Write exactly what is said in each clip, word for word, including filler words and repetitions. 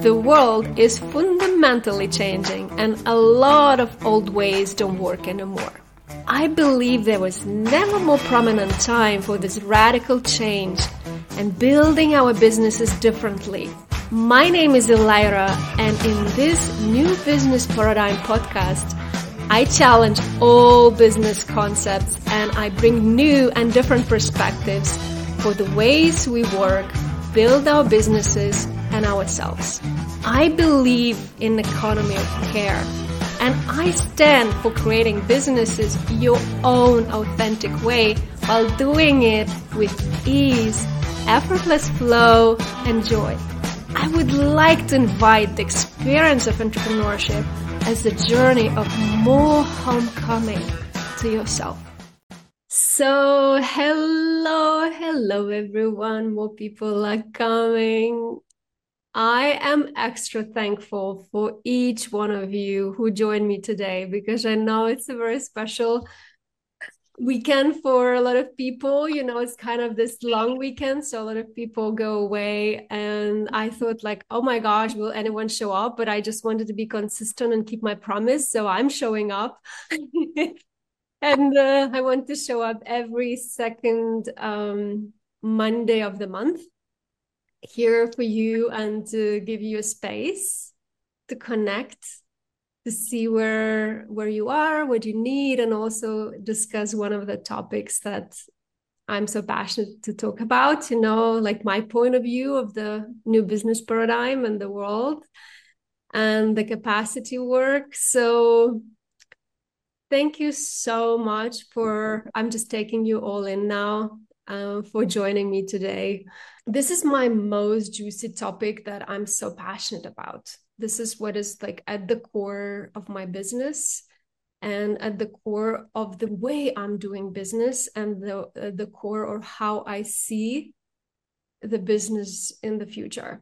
The world is fundamentally changing and a lot of old ways don't work anymore. I believe there was never more prominent time for this radical change and building our businesses differently. My name is Elira, and in this new business paradigm podcast, I challenge all business concepts and I bring new and different perspectives for the ways we work, build our businesses and ourselves. I believe in the economy of care, and I stand for creating businesses your own authentic way while doing it with ease, effortless flow, and joy. I would like to invite the experience of entrepreneurship as a journey of more homecoming to yourself. So hello, hello everyone. More people are coming. I am extra thankful for each one of you who joined me today because I know it's a very special weekend for a lot of people. You know, it's kind of this long weekend, so a lot of people go away, and I thought like, oh my gosh, will anyone show up? But I just wanted to be consistent and keep my promise, so I'm showing up. And uh, I want to show up every second um, Monday of the month here for you and to give you a space to connect, to see where where you are, what you need, and also discuss one of the topics that I'm so passionate to talk about, you know, like my point of view of the new business paradigm and the world and the capacity work. So thank you so much for, I'm just taking you all in now, uh, for joining me today. This is my most juicy topic that I'm so passionate about. This is what is like at the core of my business and at the core of the way I'm doing business and the, uh, the core of how I see the business in the future.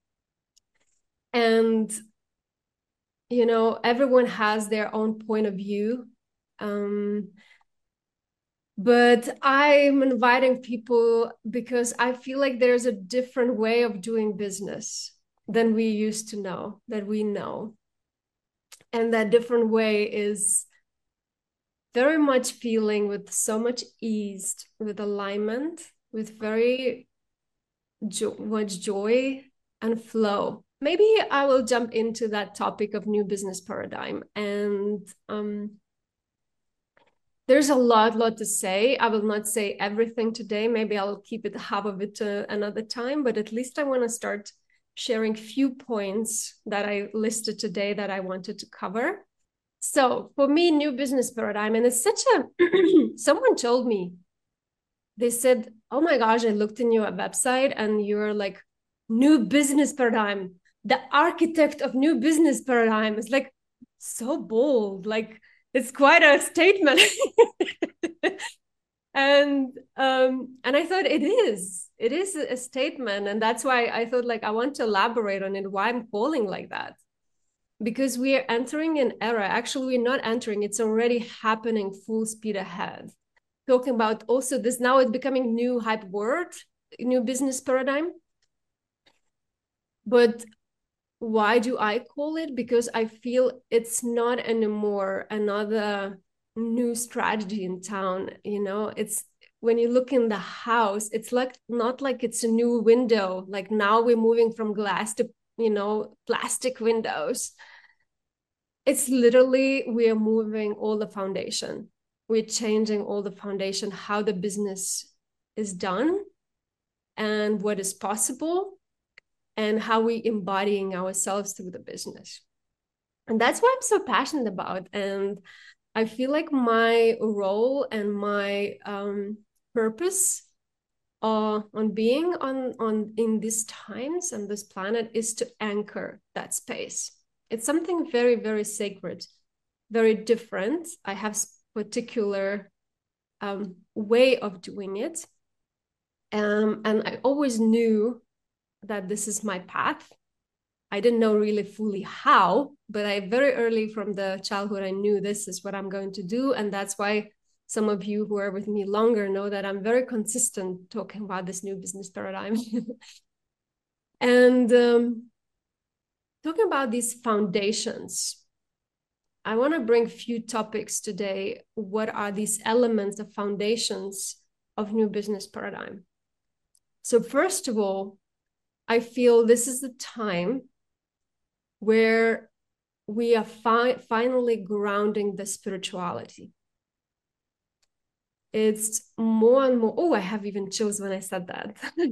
And, you know, everyone has their own point of view. Um, But I'm inviting people because I feel like there's a different way of doing business than we used to know, that we know. And that different way is very much feeling with so much ease, with alignment, with very jo- much joy and flow. Maybe I will jump into that topic of new business paradigm. And um there's a lot, lot to say. I will not say everything today. Maybe I'll keep it half of it to another time, but at least I want to start sharing few points that I listed today that I wanted to cover. So for me, new business paradigm, and it's such a, someone told me, they said, oh my gosh, I looked in your website and you're like, new business paradigm, the architect of new business paradigm. Is like so bold, like, it's quite a statement. and um and I thought it is it is a statement, and that's why I thought like I want to elaborate on it, why I'm calling like that, because we are entering an era. Actually, we're not entering, it's already happening full speed ahead. Talking about also this, now it's becoming new hype word, new business paradigm. But why do I call it? Because I feel it's not anymore another new strategy in town. You know, it's when you look in the house, it's like not like it's a new window. Like now we're moving from glass to, you know, plastic windows. It's literally, we are moving all the foundation. We're changing all the foundation, how the business is done and what is possible, and how we embodying ourselves through the business. And that's what I'm so passionate about. And I feel like my role and my um, purpose uh, on being on, on in these times and this planet is to anchor that space. It's something very, very sacred, very different. I have particular um, way of doing it. Um, and I always knew that this is my path. I didn't know really fully how, but I very early from the childhood, I knew this is what I'm going to do. And that's why some of you who are with me longer know that I'm very consistent talking about this new business paradigm. and um, talking about these foundations, I want to bring a few topics today. What are these elements, the foundations of new business paradigm? So first of all, I feel this is the time where we are fi- finally grounding the spirituality. It's more and more, oh, I have even chills when I said that.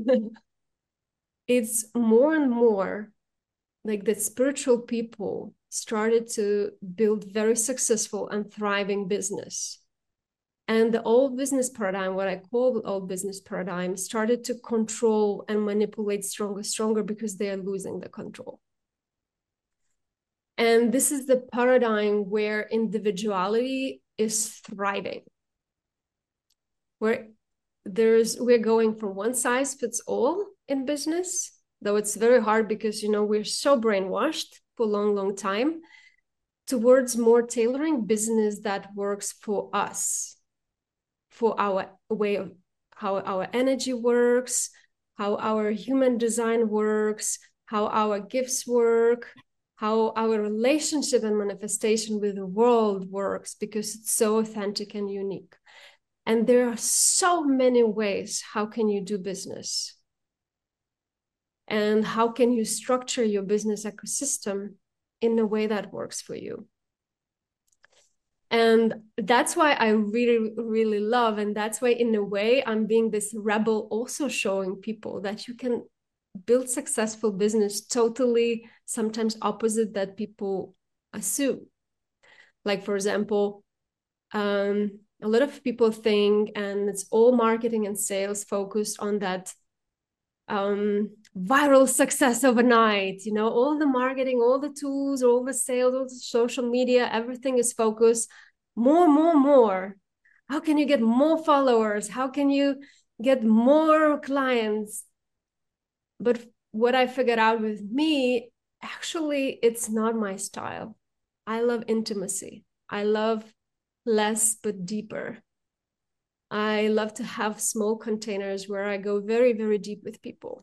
It's more and more like the spiritual people started to build very successful and thriving business. And the old business paradigm, what I call the old business paradigm, started to control and manipulate stronger, stronger because they are losing the control. And this is the paradigm where individuality is thriving, where there's we're going from one size fits all in business, though it's very hard because, you know, we're so brainwashed for a long, long time, towards more tailoring business that works for us, for our way of how our energy works, how our human design works, how our gifts work, how our relationship and manifestation with the world works, because it's so authentic and unique. And there are so many ways how can you do business, and how can you structure your business ecosystem in a way that works for you. And that's why I really, really love, and that's why in a way I'm being this rebel, also showing people that you can build successful business totally sometimes opposite that people assume. Like, for example, um, a lot of people think, and it's all marketing and sales focused on that um, viral success overnight. You know, all the marketing, all the tools, all the sales, all the social media, everything is focused more, more, more. How can you get more followers? How can you get more clients? But what I figured out with me, actually, it's not my style. I love intimacy. I love less but deeper. I love to have small containers where I go very, very deep with people.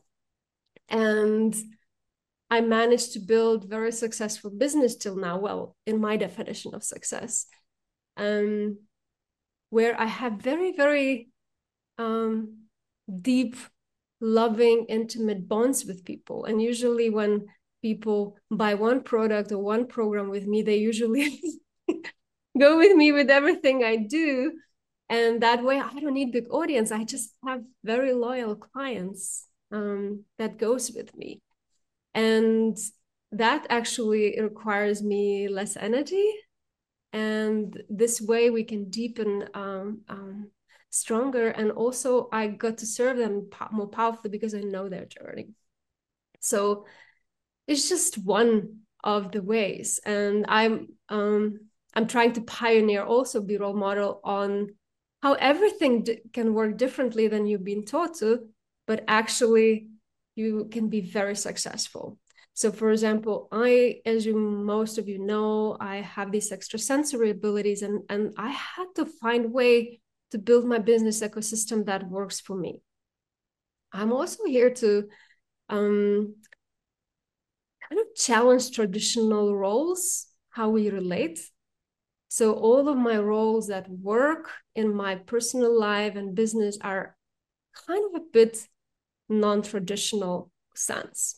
And I managed to build very successful business till now, well, in my definition of success, um, where I have very, very um, deep, loving, intimate bonds with people. And usually when people buy one product or one program with me, they usually go with me with everything I do. And that way I don't need big audience. I just have very loyal clients um, that goes with me. And that actually requires me less energy. And this way we can deepen um, um, stronger. And also I got to serve them more powerfully because I know their journey. So it's just one of the ways. And I'm um, I'm trying to pioneer, also be role model on how everything d- can work differently than you've been taught to, but actually you can be very successful. So for example, I, as you most of you know, I have these extrasensory abilities, and, and I had to find a way to build my business ecosystem that works for me. I'm also here to um, kind of challenge traditional roles, how we relate. So all of my roles that work in my personal life and business are kind of a bit non-traditional sense.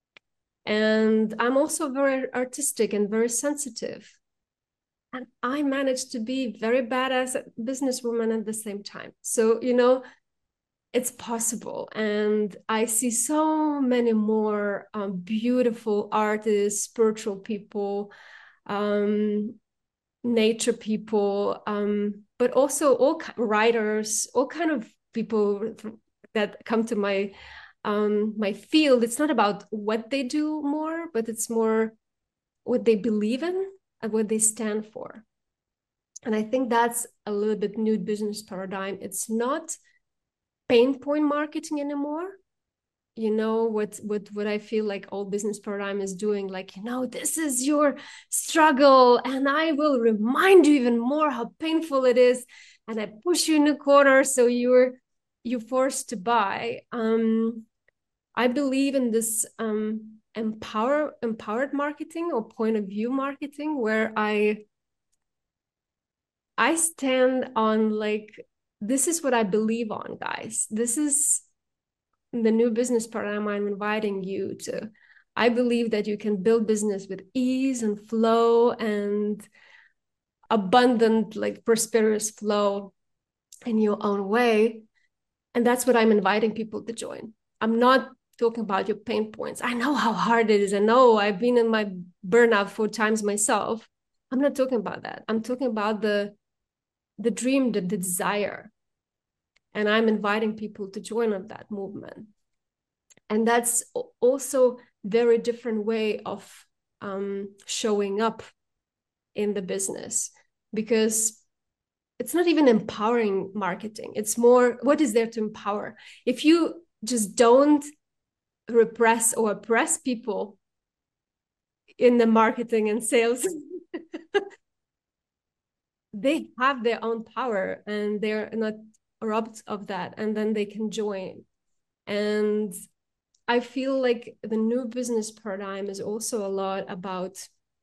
And I'm also very artistic and very sensitive. And I managed to be very badass businesswoman at the same time. So, you know, it's possible. And I see so many more um, beautiful artists, spiritual people, um, nature people, um, but also all writers, all kind of people that come to my um, my field. It's not about what they do more, but it's more what they believe in and what they stand for. And I think that's a little bit new business paradigm. It's not pain point marketing anymore. You know what what what I feel like all business paradigm is doing, like, you know, this is your struggle and I will remind you even more how painful it is, and I push you in a corner so you're you're forced to buy. um I believe in this um empower empowered marketing or point of view marketing, where I I stand on like, this is what I believe on, guys. This is the new business paradigm I'm inviting you to. I believe that you can build business with ease and flow and abundant, like prosperous flow in your own way. And that's what I'm inviting people to join. I'm not talking about your pain points. I know how hard it is. I know I've been in my burnout four times myself. I'm not talking about that. I'm talking about the the dream, the, the desire. And I'm inviting people to join on that movement. And that's also very different way of um, showing up in the business, because it's not even empowering marketing. It's more, what is there to empower? If you just don't repress or oppress people in the marketing and sales, they have their own power and they're not robbed of that, and then they can join. And I feel like the new business paradigm is also a lot about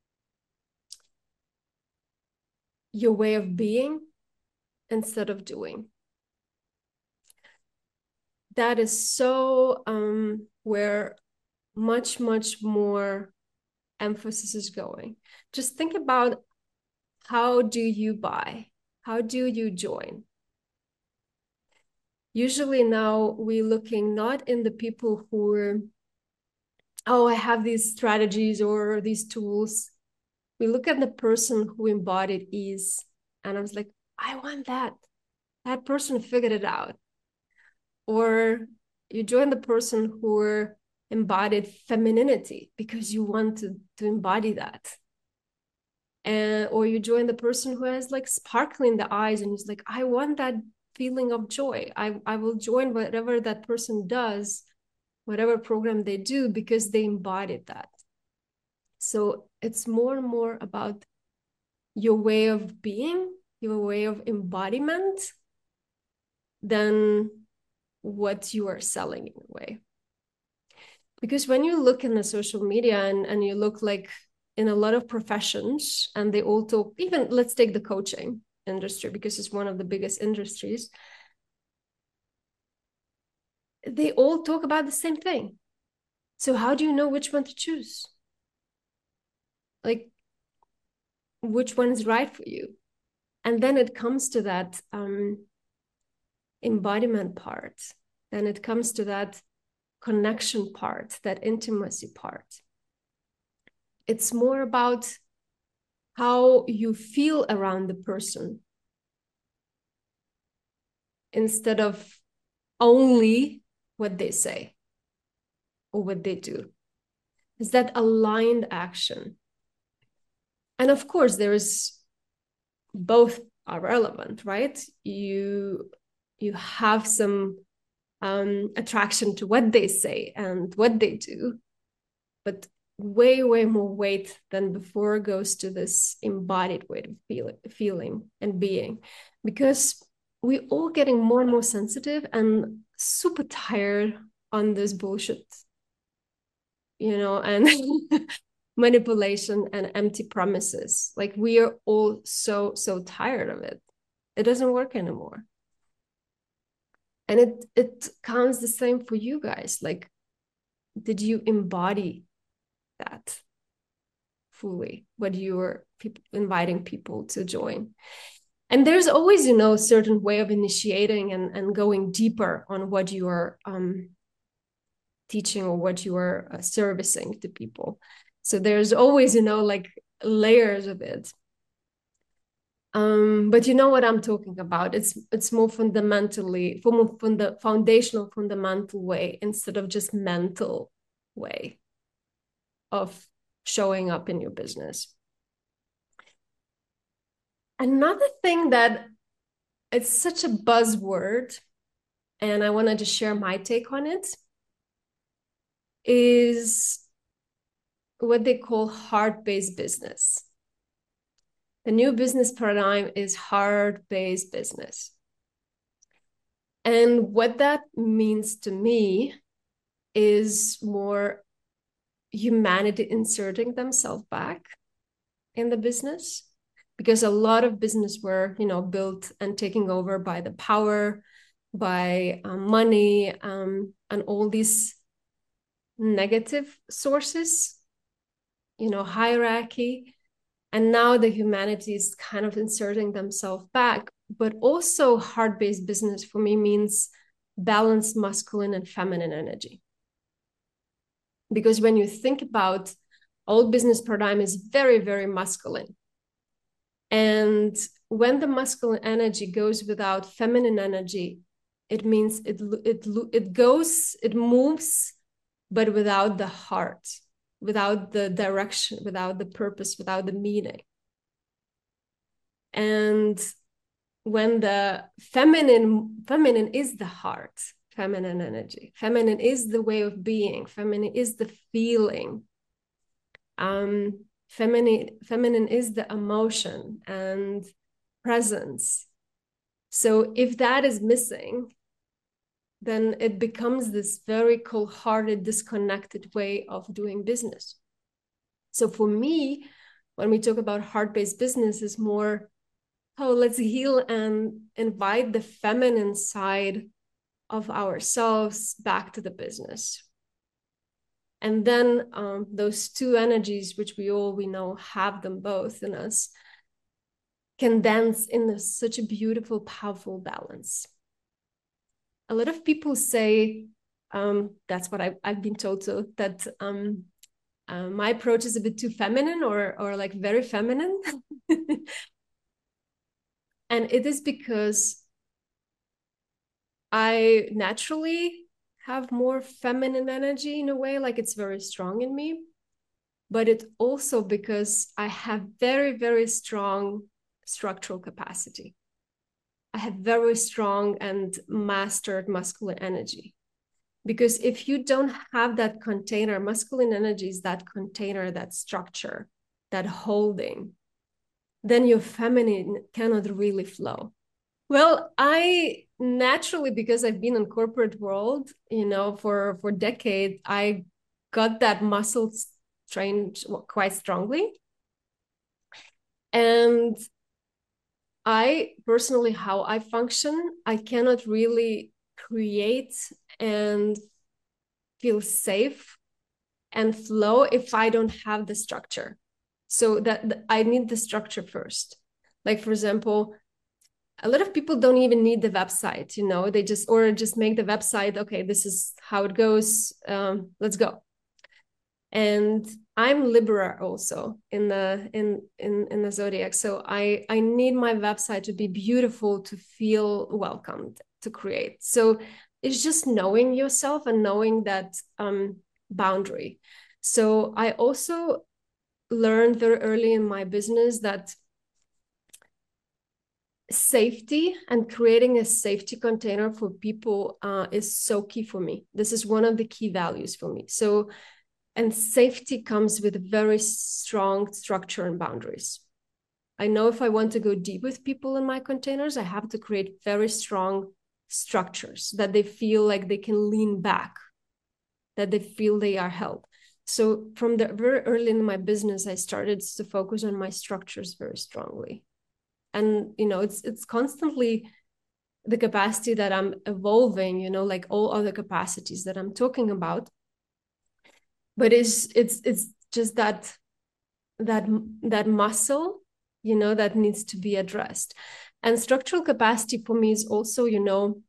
your way of being instead of doing. That is so um, where much, much more emphasis is going. Just think about, how do you buy? How do you join? Usually now we're looking not in the people who are, oh, I have these strategies or these tools. We look at the person who embodied ease. And I was like, I want that. That person figured it out. Or you join the person who embodied femininity because you want to, to embody that. And or you join the person who has like sparkle in the eyes and is like, I want that feeling of joy. I, I will join whatever that person does, whatever program they do, because they embodied that. So it's more and more about your way of being, your way of embodiment, than what you are selling in a way. Because when you look in the social media and, and you look like in a lot of professions, and they all talk, even let's take the coaching industry, because it's one of the biggest industries, they all talk about the same thing. So how do you know which one to choose? Like, which one is right for you? And then it comes to that um, embodiment part. Then it comes to that connection part, that intimacy part. It's more about how you feel around the person instead of only what they say or what they do. Is that aligned action? And of course, there is, both are relevant, right? You, you have some um, attraction to what they say and what they do, but way, way more weight than before goes to this embodied way of feel, feeling and being, because we're all getting more and more sensitive and super tired on this bullshit, you know, and manipulation and empty promises. Like, we are all so, so tired of it. It doesn't work anymore. And it, it counts the same for you guys. Like, did you embody that fully, what you're inviting people to join? And there's always, you know, a certain way of initiating and, and going deeper on what you are um, teaching or what you are uh, servicing to people. So there's always, you know, like layers of it. Um, but you know what I'm talking about. It's it's more fundamentally, more from the foundational, fundamental way, instead of just mental way of showing up in your business. Another thing that it's such a buzzword, and I wanted to share my take on it, is what they call heart-based business. The new business paradigm is heart-based business. And what that means to me is more humanity inserting themselves back in the business, because a lot of business were, you know, built and taken over by the power, by um, money, um, and all these negative sources, you know, hierarchy. And now the humanity is kind of inserting themselves back. But also heart-based business for me means balanced masculine and feminine energy. Because when you think about old business paradigm is very, very masculine. And when the masculine energy goes without feminine energy, it means it, it, it goes, it moves, but without the heart, without the direction, without the purpose, without the meaning. And when the feminine, feminine is the heart, feminine energy, feminine is the way of being, feminine is the feeling. Um, feminine, feminine is the emotion and presence. So if that is missing, then it becomes this very cold-hearted, disconnected way of doing business. So for me, when we talk about heart-based business, is more, oh, let's heal and invite the feminine side of ourselves back to the business. And then um, those two energies, which we all, we know, have them both in us, can dance in a, such a beautiful, powerful balance. A lot of people say, um, that's what I, I've been told to, that um, uh, my approach is a bit too feminine or, or like very feminine. And it is because I naturally have more feminine energy in a way, like it's very strong in me. But it's also because I have very, very strong structural capacity. I have very strong and mastered masculine energy. Because if you don't have that container, masculine energy is that container, that structure, that holding, then your feminine cannot really flow. Well, I naturally, because I've been in corporate world, you know, for, for decades, I got that muscle trained quite strongly. And I personally, how I function, I cannot really create and feel safe and flow if I don't have the structure. So that I need the structure first. Like, for example, a lot of people don't even need the website, you know, they just, or just make the website, okay, this is how it goes, um, let's go. And I'm Libra also in the in in in the zodiac, so I I need my website to be beautiful, to feel welcomed, to create. So it's just knowing yourself and knowing that um, boundary. So I also learned very early in my business that safety and creating a safety container for people uh, is so key for me. This is one of the key values for me. So, and safety comes with very strong structure and boundaries. I know if I want to go deep with people in my containers, I have to create very strong structures that they feel like they can lean back, that they feel they are held. So from the very early in my business, I started to focus on my structures very strongly. And, you know, it's it's constantly the capacity that I'm evolving, you know, like all other capacities that I'm talking about. But it's it's it's just that that that muscle, you know, that needs to be addressed. And structural capacity for me is also, you know,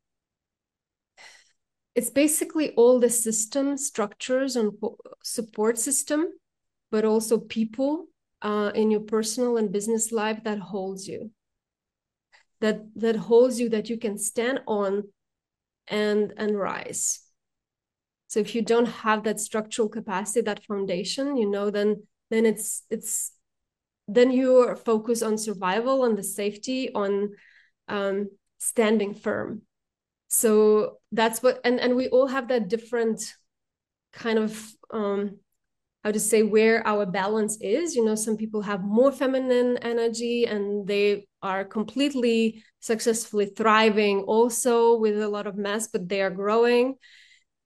it's basically all the system structures and support system, but also people uh, in your personal and business life that holds you, that that holds you, that you can stand on and and rise. So if you don't have that structural capacity, that foundation, you know, then then it's it's then you're focused on survival, on the safety, on um, standing firm. So that's what, and and we all have that different kind of um, how to say, where our balance is. You know, some people have more feminine energy and they are completely successfully thriving also with a lot of mess, but they are growing.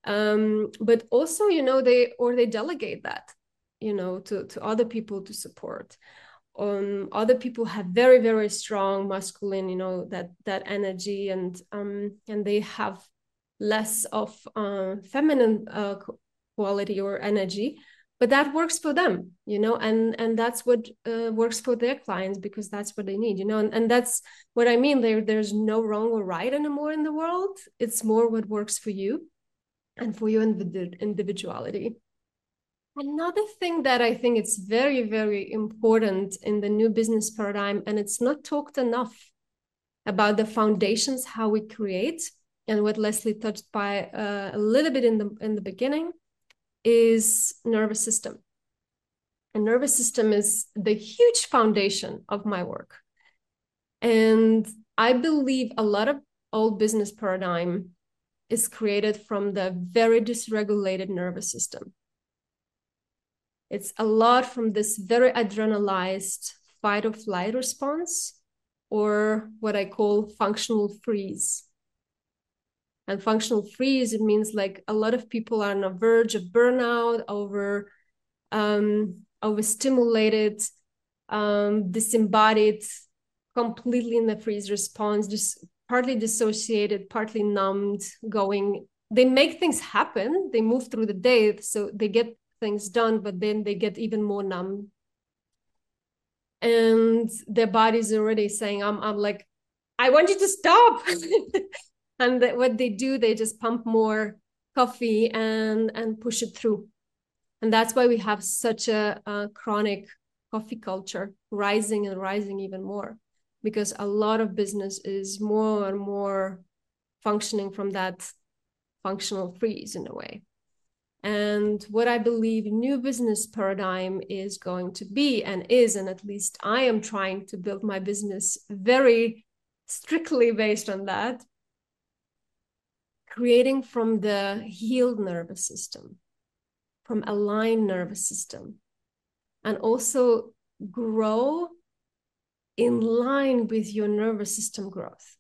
Um, but also, you know, they or they delegate that, you know, to to other people to support. Um, other people have very very strong masculine, you know, that that energy, and um, and they have less of uh, feminine uh, quality or energy, but that works for them, you know, and and that's what uh, works for their clients, because that's what they need, you know, and, and that's what I mean. There there's no wrong or right anymore in the world. It's more what works for you and for your individuality. Another thing that I think it's very, very important in the new business paradigm, and it's not talked enough about the foundations, how we create, and what Leslie touched by uh, a little bit in the in the beginning, is nervous system. And nervous system is the huge foundation of my work. And I believe a lot of old business paradigm is created from the very dysregulated nervous system. It's a lot from this very adrenalized fight or flight response, or what I call functional freeze. And functional freeze, it means like a lot of people are on the verge of burnout, over um, overstimulated, um, disembodied, completely in the freeze response, just partly dissociated, partly numbed, going. They make things happen. They move through the day, so they get things done, but then they get even more numb. And their body's already saying, I'm, I'm like, I want you to stop. And that what they do, they just pump more coffee and, and push it through. And that's why we have such a, a chronic coffee culture, rising and rising even more, because a lot of business is more and more functioning from that functional freeze in a way. And what I believe new business paradigm is going to be, and is, and at least I am trying to build my business very strictly based on that, creating from the healed nervous system, from aligned nervous system, and also grow in line with your nervous system growth,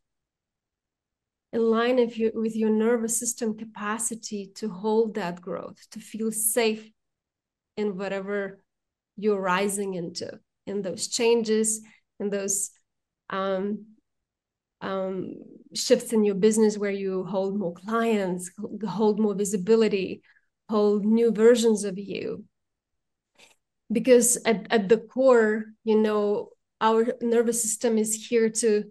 in line with your, with your nervous system capacity to hold that growth, to feel safe in whatever you're rising into, in those changes, in those um, um, shifts in your business where you hold more clients, hold more visibility, hold new versions of you. Because at, at the core, you know, our nervous system is here to,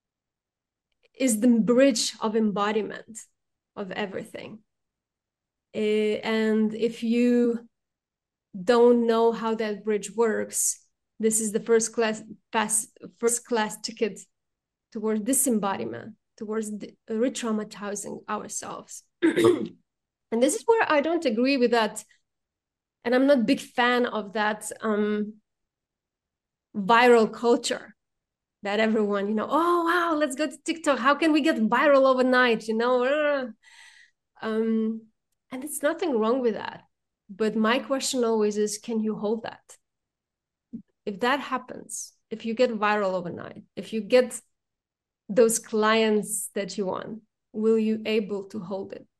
is the bridge of embodiment of everything. Uh, and if you don't know how that bridge works, this is the first class pass, first class ticket towards disembodiment, towards re-traumatizing ourselves. And this is where I don't agree with that. And I'm not a big fan of that um, viral culture that everyone, you know, oh, wow, let's go to TikTok. How can we get viral overnight? You know, um, and it's nothing wrong with that. But my question always is, can you hold that? If that happens, if you get viral overnight, if you get those clients that you want, will you able to hold it?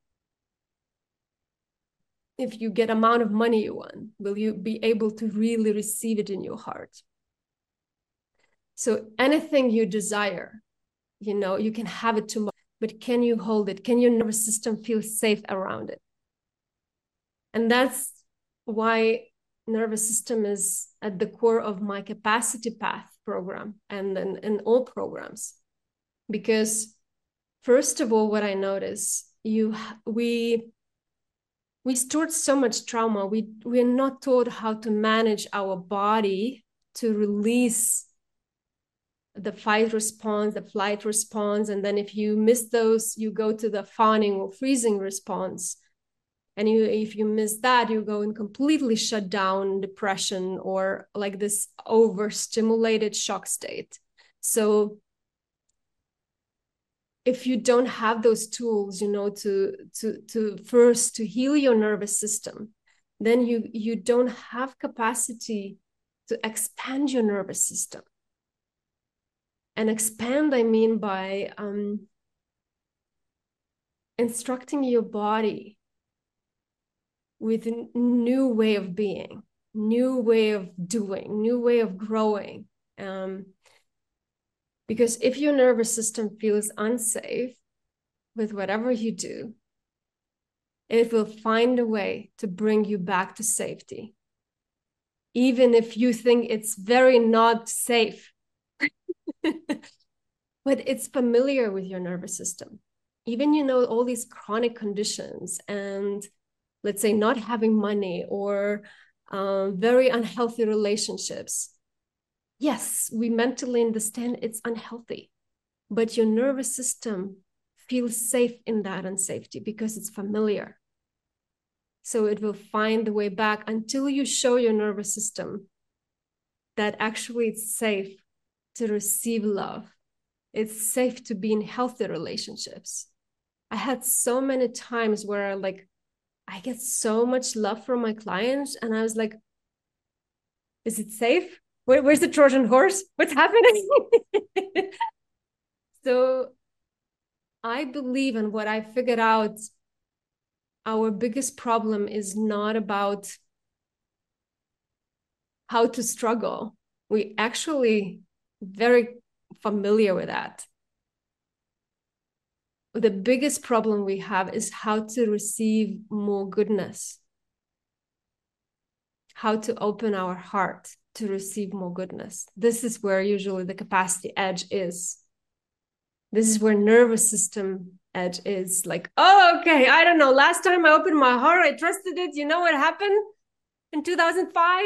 If you get amount of money you want, will you be able to really receive it in your heart? So anything you desire, you know, you can have it tomorrow, but can you hold it? Can your nervous system feel safe around it? And that's why nervous system is at the core of my Capacity Path program and in all programs. Because first of all, what I notice, you we we stored so much trauma. We we're not taught how to manage our body to release the fight response, the flight response. And then if you miss those, you go to the fawning or freezing response. And you, if you miss that, you go in completely shut down depression or like this overstimulated shock state. So if you don't have those tools, you know, to to to first to heal your nervous system, then you you don't have capacity to expand your nervous system. And expand, I mean by um, instructing your body with a new way of being, new way of doing, new way of growing. Um, because if your nervous system feels unsafe with whatever you do, it will find a way to bring you back to safety, even if you think it's very not safe. But it's familiar with your nervous system. Even, you know, all these chronic conditions and, let's say, not having money or um, very unhealthy relationships. Yes, we mentally understand it's unhealthy, but your nervous system feels safe in that unsafety because it's familiar. So it will find the way back until you show your nervous system that actually it's safe to receive love. It's safe to be in healthy relationships. I had so many times where like I get so much love from my clients and I was like, is it safe? Where, where's the Trojan horse? What's happening? So I believe, and what I figured out, our biggest problem is not about how to struggle. We actually very familiar with that. The biggest problem we have is how to receive more goodness, how to open our heart to receive more goodness. This is where usually the capacity edge is. This is where nervous system edge is like, oh, okay, I don't know. Last time I opened my heart, I trusted it. You know what happened in two thousand five?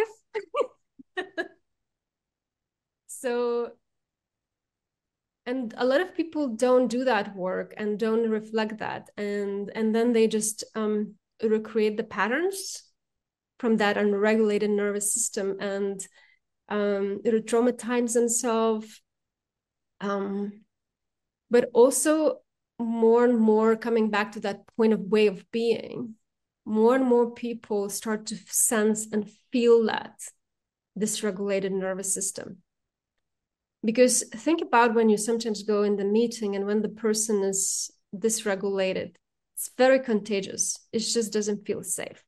So, and a lot of people don't do that work and don't reflect that. And, and then they just um, recreate the patterns from that unregulated nervous system and um, re-traumatize themselves. Um, but also more and more coming back to that point of way of being, more and more people start to sense and feel that dysregulated nervous system. Because think about when you sometimes go in the meeting and when the person is dysregulated, it's very contagious. It just doesn't feel safe.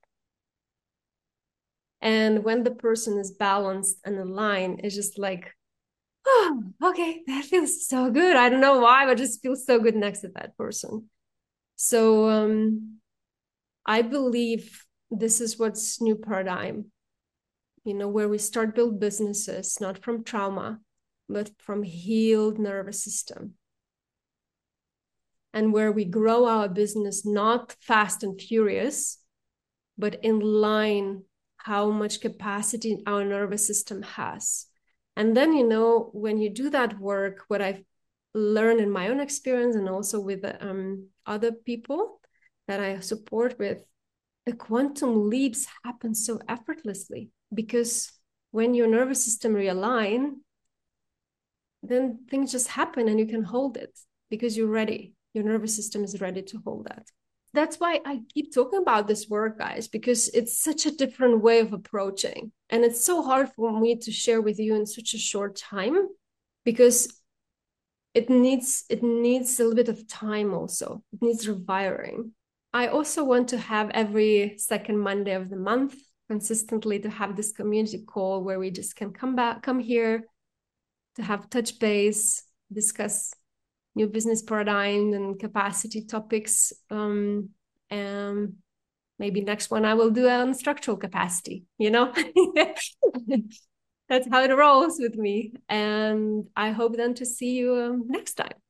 And when the person is balanced and aligned, it's just like, oh, okay, that feels so good. I don't know why, but just feels so good next to that person. So um, I believe this is what's new paradigm, you know, where we start build businesses, not from trauma, but from healed nervous system. And where we grow our business, not fast and furious, but in line how much capacity our nervous system has. And then, you know, when you do that work, what I've learned in my own experience and also with um, other people that I support with, the quantum leaps happen so effortlessly because when your nervous system realign, then things just happen and you can hold it because you're ready. Your nervous system is ready to hold that. That's why I keep talking about this work, guys, because it's such a different way of approaching. And it's so hard for me to share with you in such a short time because it needs, it needs a little bit of time also. It needs rewiring. I also want to have every second Monday of the month consistently to have this community call where we just can come back, come here, to have touch base, discuss new business paradigm and capacity topics. Um, and maybe next one I will do on structural capacity, you know? That's how it rolls with me. And I hope then to see you um, next time.